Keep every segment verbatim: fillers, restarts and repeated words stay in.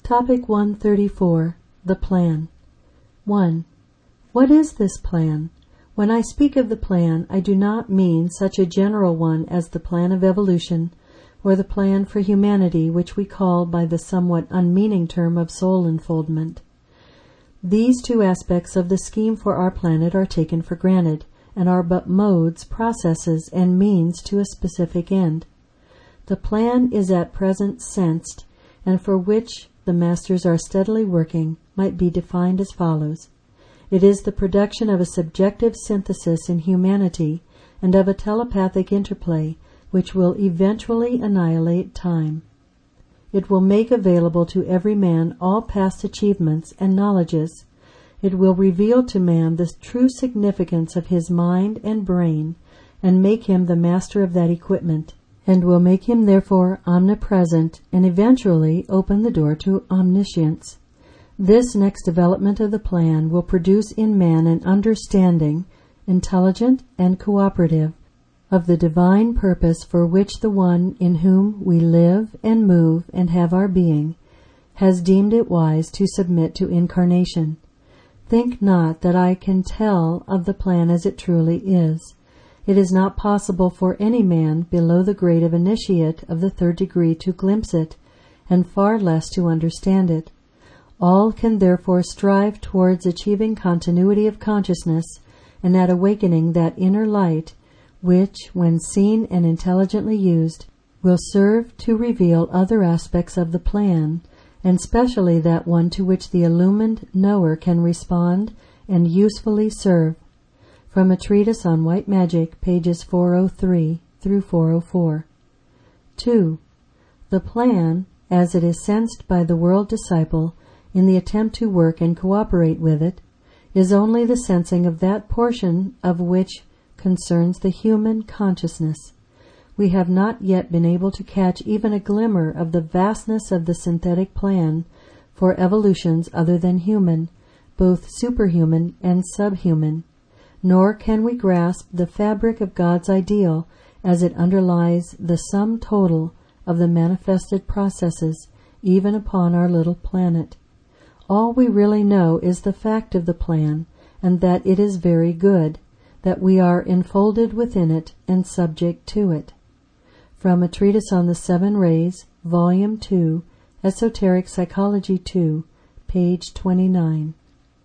Topic one thirty-four. The Plan. one. What is this plan? When I speak of the plan, I do not mean such a general one as the plan of evolution, or the plan for humanity, which we call by the somewhat unmeaning term of soul enfoldment. These two aspects of the scheme for our planet are taken for granted, and are but modes, processes, and means to a specific end. The plan is at present sensed, and for which the masters are steadily working, might be defined as follows. It is the production of a subjective synthesis in humanity and of a telepathic interplay which will eventually annihilate time. It will make available to every man all past achievements and knowledges. It will reveal to man the true significance of his mind and brain and make him the master of that equipment, and will make him therefore omnipresent and eventually open the door to omniscience. This next development of the plan will produce in man an understanding, intelligent and cooperative, of the divine purpose for which the One in whom we live and move and have our being has deemed it wise to submit to incarnation. Think not that I can tell of the plan as it truly is. It is not possible for any man below the grade of initiate of the third degree to glimpse it, and far less to understand it. All can therefore strive towards achieving continuity of consciousness and at awakening that inner light which, when seen and intelligently used, will serve to reveal other aspects of the plan, and specially that one to which the illumined knower can respond and usefully serve. From a treatise on white magic, pages four oh three through four oh four. two. The plan, as it is sensed by the world disciple in the attempt to work and cooperate with it, is only the sensing of that portion of which concerns the human consciousness. We have not yet been able to catch even a glimmer of the vastness of the synthetic plan for evolutions other than human, both superhuman and subhuman, nor can we grasp the fabric of God's ideal as it underlies the sum total of the manifested processes even upon our little planet. All we really know is the fact of the plan, and that it is very good, that we are enfolded within it and subject to it. From a treatise on the Seven Rays, Volume two, Esoteric Psychology two, page twenty-nine.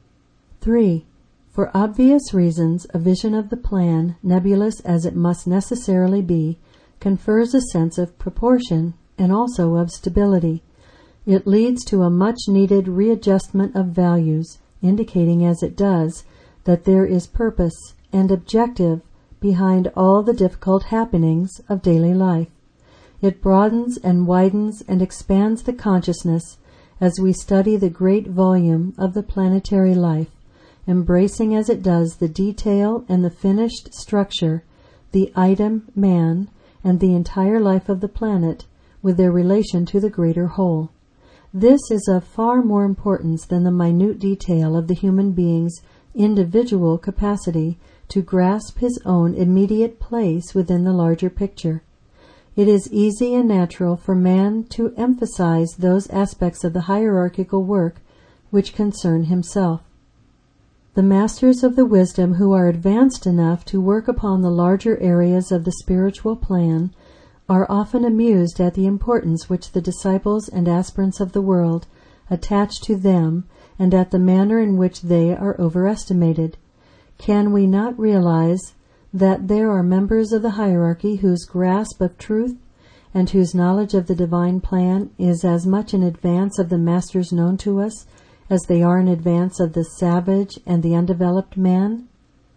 three. For obvious reasons, a vision of the plan, nebulous as it must necessarily be, confers a sense of proportion and also of stability. It leads to a much-needed readjustment of values, indicating as it does that there is purpose and objective behind all the difficult happenings of daily life. It broadens and widens and expands the consciousness as we study the great volume of the planetary life, embracing as it does the detail and the finished structure, the item man, and the entire life of the planet with their relation to the greater whole. This is of far more importance than the minute detail of the human being's individual capacity to grasp his own immediate place within the larger picture. It is easy and natural for man to emphasize those aspects of the hierarchical work which concern himself. The masters of the wisdom who are advanced enough to work upon the larger areas of the spiritual plan are often amused at the importance which the disciples and aspirants of the world attach to them and at the manner in which they are overestimated. Can we not realize that there are members of the hierarchy whose grasp of truth and whose knowledge of the divine plan is as much in advance of the masters known to us as they are in advance of the savage and the undeveloped man?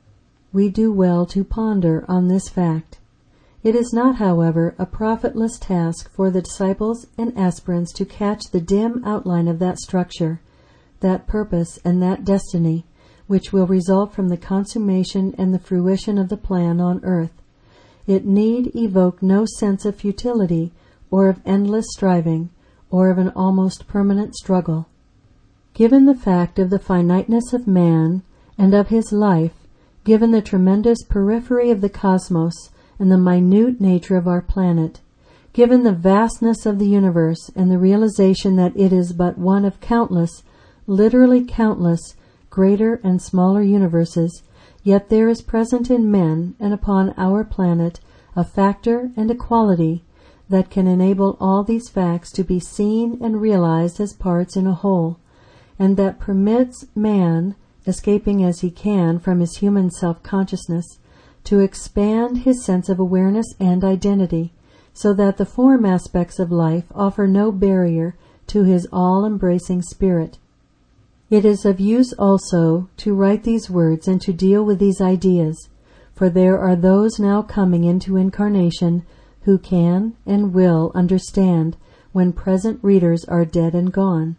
We do well to ponder on this fact. It is not, however, a profitless task for the disciples and aspirants to catch the dim outline of that structure, that purpose, and that destiny which will result from the consummation and the fruition of the plan on earth. It need evoke no sense of futility or of endless striving or of an almost permanent struggle. Given the fact of the finiteness of man and of his life, given the tremendous periphery of the cosmos and the minute nature of our planet, Given the vastness of the universe and the realization that it is but one of countless, literally countless, greater and smaller universes, yet there is present in men and upon our planet a factor and a quality that can enable all these facts to be seen and realized as parts in a whole, and that permits man, escaping as he can from his human self-consciousness, to expand his sense of awareness and identity, so that the form aspects of life offer no barrier to his all-embracing spirit. It is of use also to write these words and to deal with these ideas, for there are those now coming into incarnation who can and will understand when present readers are dead and gone.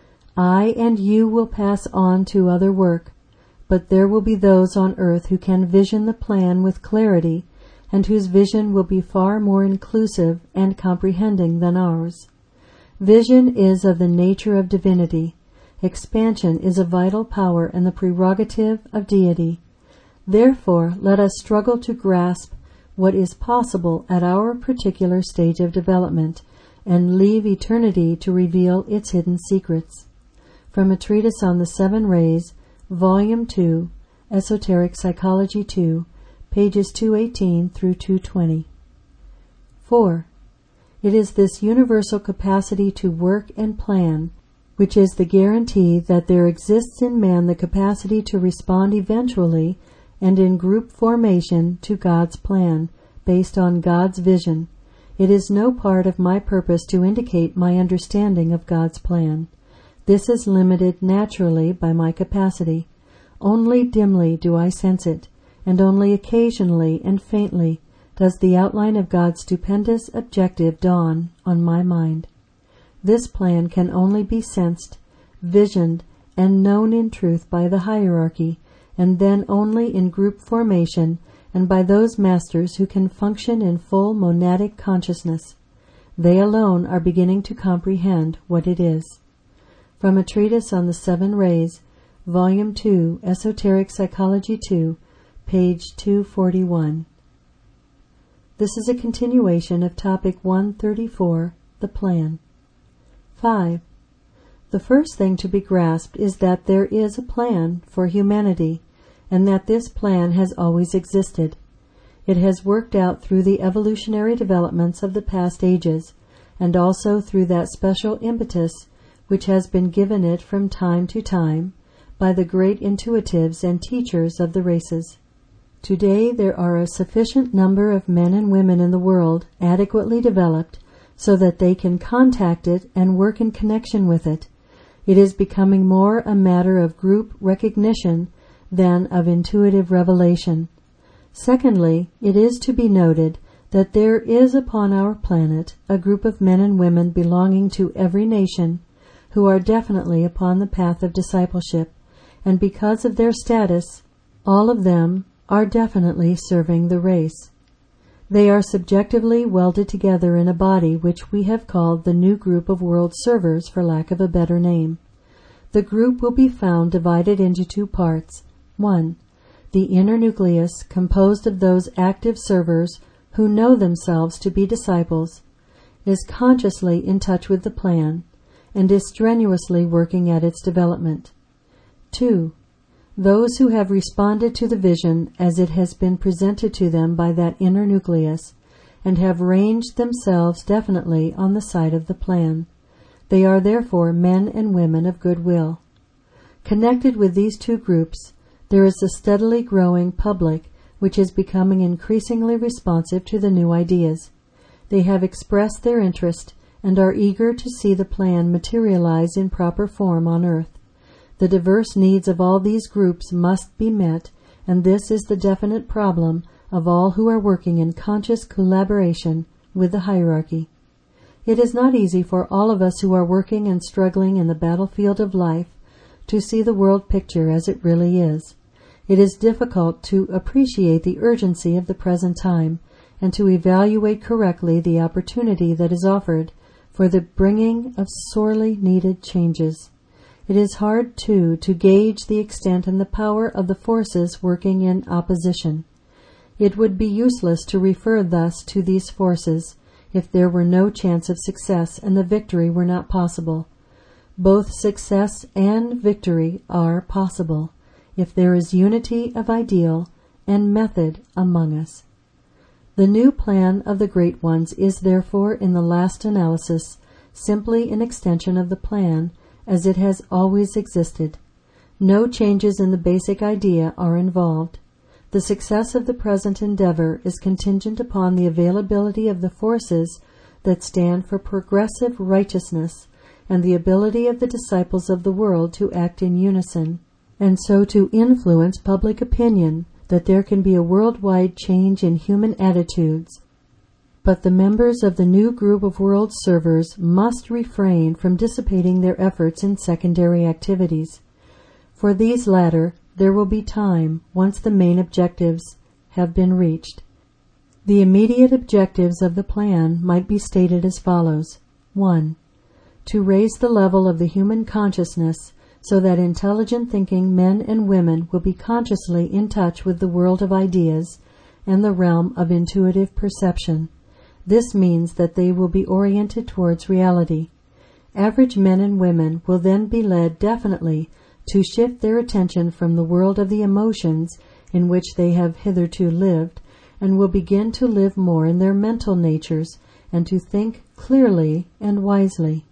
I and you will pass on to other work, but there will be those on earth who can vision the plan with clarity and whose vision will be far more inclusive and comprehending than ours. Vision is of the nature of divinity. Expansion is a vital power and the prerogative of deity. Therefore, let us struggle to grasp what is possible at our particular stage of development and leave eternity to reveal its hidden secrets. From a treatise on the Seven Rays, Volume two, Esoteric Psychology two, pages two eighteen through two twenty. four. It is this universal capacity to work and plan which is the guarantee that there exists in man the capacity to respond eventually and in group formation to God's plan, based on God's vision. It is no part of my purpose to indicate my understanding of God's plan. This is limited naturally by my capacity. Only dimly do I sense it, and only occasionally and faintly does the outline of God's stupendous objective dawn on my mind. This plan can only be sensed, visioned, and known in truth by the hierarchy, and then only in group formation and by those masters who can function in full monadic consciousness. They alone are beginning to comprehend what it is. From a treatise on the Seven Rays, Volume two, Esoteric Psychology two, page two forty-one. This is a continuation of topic one thirty-four, the plan. five. The first thing to be grasped is that there is a plan for humanity, and that this plan has always existed. It has worked out through the evolutionary developments of the past ages, and also through that special impetus which has been given it from time to time by the great intuitives and teachers of the races. Today there are a sufficient number of men and women in the world adequately developed so that they can contact it and work in connection with it. It is becoming more a matter of group recognition than of intuitive revelation. Secondly, it is to be noted that there is upon our planet a group of men and women belonging to every nation who are definitely upon the path of discipleship, and because of their status, all of them are definitely serving the race. They are subjectively welded together in a body which we have called the new group of world servers for lack of a better name. The group will be found divided into two parts. One, the inner nucleus, composed of those active servers who know themselves to be disciples, is consciously in touch with the plan and is strenuously working at its development. Two, those who have responded to the vision as it has been presented to them by that inner nucleus and have ranged themselves definitely on the side of the plan. They are therefore men and women of goodwill. Connected with these two groups, there is a steadily growing public which is becoming increasingly responsive to the new ideas. They have expressed their interest and are eager to see the plan materialize in proper form on earth. The diverse needs of all these groups must be met, and this is the definite problem of all who are working in conscious collaboration with the hierarchy. It is not easy for all of us who are working and struggling in the battlefield of life to see the world picture as it really is. It is difficult to appreciate the urgency of the present time and to evaluate correctly the opportunity that is offered for the bringing of sorely needed changes. It is hard, too, to gauge the extent and the power of the forces working in opposition. It would be useless to refer thus to these forces. if there were no chance of success and the victory were not possible. Both success and victory are possible if there is unity of ideal and method among us. The new plan of the Great Ones is therefore, in the last analysis, simply an extension of the plan as it has always existed. No changes in the basic idea are involved. The success of the present endeavor is contingent upon the availability of the forces that stand for progressive righteousness and the ability of the disciples of the world to act in unison, and so to influence public opinion that there can be a worldwide change in human attitudes. But the members of the new group of world servers must refrain from dissipating their efforts in secondary activities. For these latter, there will be time once the main objectives have been reached. The immediate objectives of the plan might be stated as follows. one. To raise the level of the human consciousness so that intelligent thinking men and women will be consciously in touch with the world of ideas and the realm of intuitive perception. This means that they will be oriented towards reality. Average men and women will then be led definitely to shift their attention from the world of the emotions in which they have hitherto lived, and will begin to live more in their mental natures and to think clearly and wisely.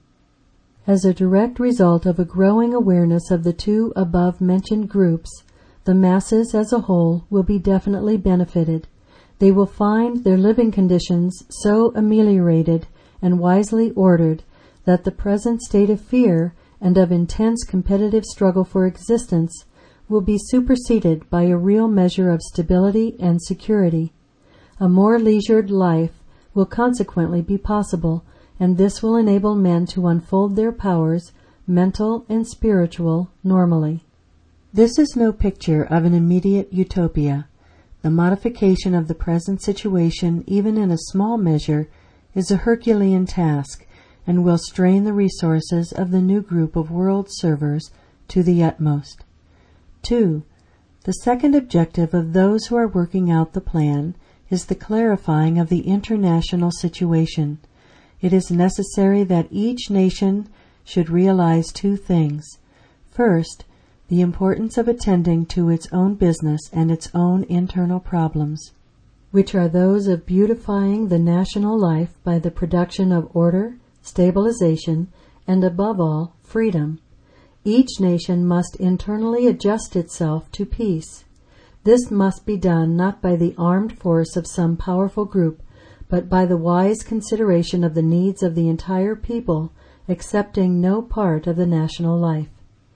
As a direct result of a growing awareness of the two above-mentioned groups, the masses as a whole will be definitely benefited. They will find their living conditions so ameliorated and wisely ordered that the present state of fear and of intense competitive struggle for existence will be superseded by a real measure of stability and security. A more leisured life will consequently be possible, and this will enable men to unfold their powers, mental and spiritual, normally. This is no picture of an immediate utopia. The modification of the present situation, even in a small measure, is a Herculean task, and will strain the resources of the new group of world servers to the utmost. Two. The second objective of those who are working out the plan is the clarifying of the international situation. It is necessary that each nation should realize two things. First, the importance of attending to its own business and its own internal problems, which are those of beautifying the national life by the production of order, stabilization, and above all, freedom. Each nation must internally adjust itself to peace. This must be done not by the armed force of some powerful group, but by the wise consideration of the needs of the entire people, accepting no part of the national life.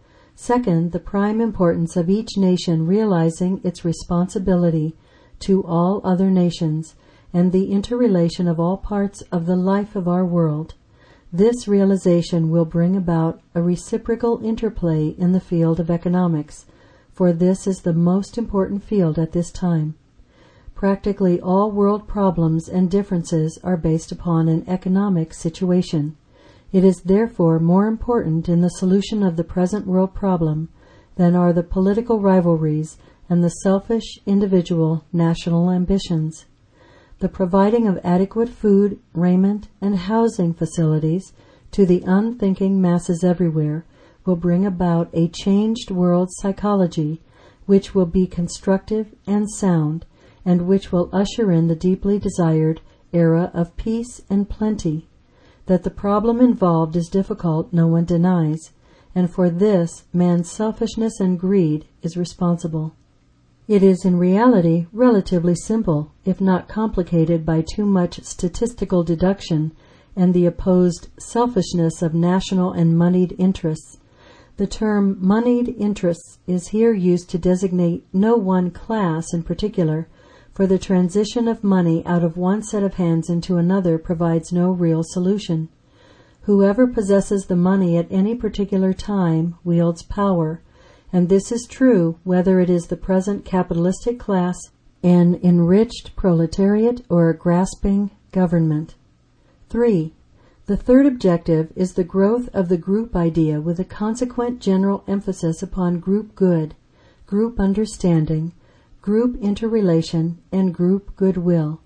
Second, the prime importance of each nation realizing its responsibility to all other nations, and the interrelation of all parts of the life of our world. This realization will bring about a reciprocal interplay in the field of economics, for this is the most important field at this time. Practically all world problems and differences are based upon an economic situation. It is therefore more important in the solution of the present world problem than are the political rivalries and the selfish individual national ambitions. The providing of adequate food, raiment, and housing facilities to the unthinking masses everywhere will bring about a changed world psychology which will be constructive and sound, and which will usher in the deeply desired era of peace and plenty. That the problem involved is difficult no one denies, and for this man's selfishness and greed is responsible. It is in reality relatively simple, if not complicated by too much statistical deduction and the opposed selfishness of national and moneyed interests. The term moneyed interests is here used to designate no one class in particular, for the transition of money out of one set of hands into another provides no real solution. Whoever possesses the money at any particular time wields power, and this is true whether it is the present capitalistic class, an enriched proletariat, or a grasping government. Three. The third objective is the growth of the group idea with a consequent general emphasis upon group good, group understanding, group interrelation, and group goodwill.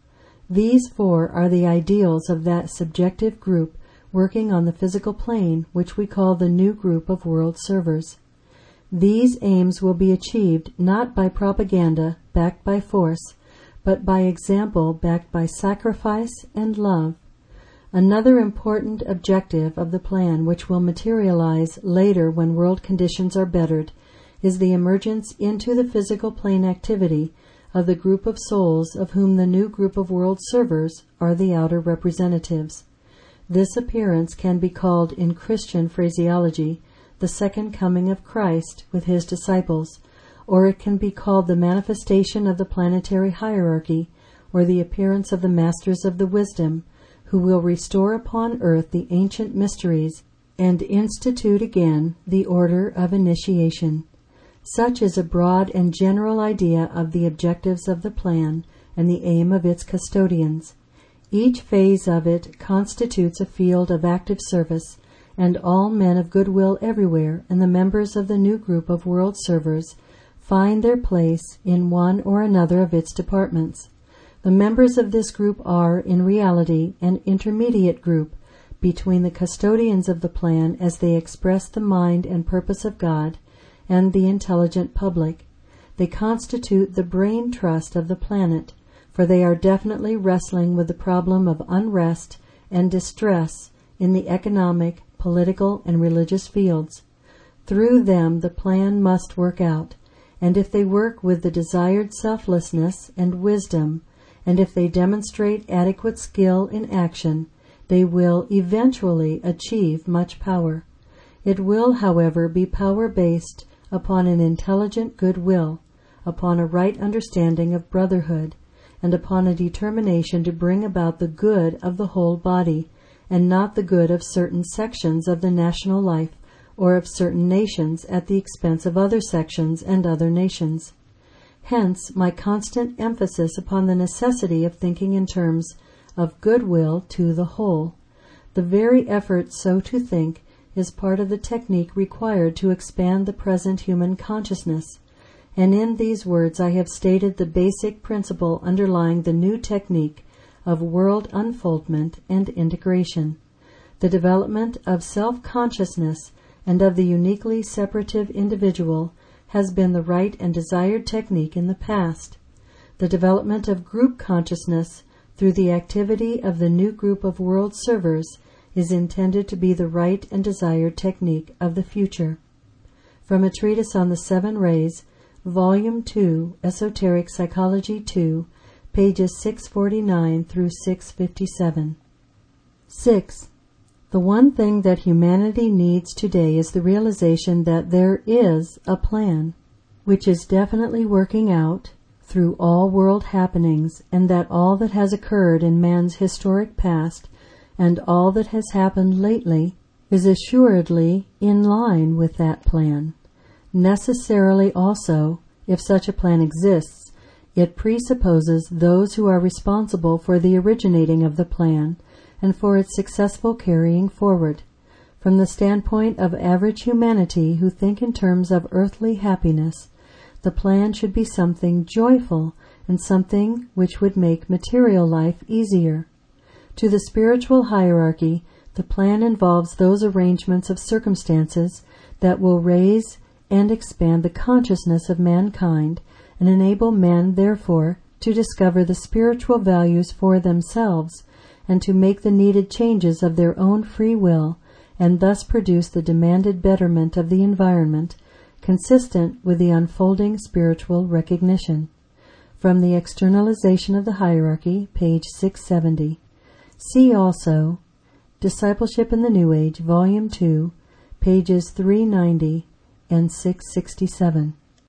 These four are the ideals of that subjective group working on the physical plane, which we call the new group of world servers. These aims will be achieved not by propaganda backed by force, but by example backed by sacrifice and love. Another important objective of the plan, which will materialize later when world conditions are bettered, is the emergence into the physical plane activity of the group of souls of whom the new group of world servers are the outer representatives. This appearance can be called, in Christian phraseology, the second coming of Christ with his disciples, or it can be called the manifestation of the planetary hierarchy, or the appearance of the masters of the wisdom, who will restore upon earth the ancient mysteries and institute again the order of initiation. Such is a broad and general idea of the objectives of the plan and the aim of its custodians. Each phase of it constitutes a field of active service, and all men of goodwill everywhere and the members of the new group of world servers find their place in one or another of its departments. The members of this group are, in reality, an intermediate group between the custodians of the plan as they express the mind and purpose of God and the intelligent public. They constitute the brain trust of the planet, for they are definitely wrestling with the problem of unrest and distress in the economic, political, and religious fields. Through them the plan must work out, and if they work with the desired selflessness and wisdom, and if they demonstrate adequate skill in action, they will eventually achieve much power. It will, however, be power based upon an intelligent goodwill, upon a right understanding of brotherhood, and upon a determination to bring about the good of the whole body, and not the good of certain sections of the national life or of certain nations at the expense of other sections and other nations. Hence my constant emphasis upon the necessity of thinking in terms of goodwill to the whole. The very effort so to think is part of the technique required to expand the present human consciousness, and in these words I have stated the basic principle underlying the new technique of world unfoldment and integration. The development of self-consciousness and of the uniquely separative individual has been the right and desired technique in the past. The development of group consciousness through the activity of the new group of world servers is intended to be the right and desired technique of the future. From a treatise on the Seven Rays, Volume two, Esoteric Psychology two, pages six forty-nine through six fifty-seven. six. The one thing that humanity needs today is the realization that there is a plan, which is definitely working out through all world happenings, and that all that has occurred in man's historic past and all that has happened lately is assuredly in line with that plan. Necessarily also, if such a plan exists, it presupposes those who are responsible for the originating of the plan and for its successful carrying forward. From the standpoint of average humanity who think in terms of earthly happiness, the plan should be something joyful and something which would make material life easier. To the spiritual hierarchy, the plan involves those arrangements of circumstances that will raise and expand the consciousness of mankind and enable men, therefore, to discover the spiritual values for themselves and to make the needed changes of their own free will and thus produce the demanded betterment of the environment consistent with the unfolding spiritual recognition. From the Externalization of the Hierarchy, page six seventy. See also Discipleship in the New Age, Volume two, pages three ninety and six sixty-seven.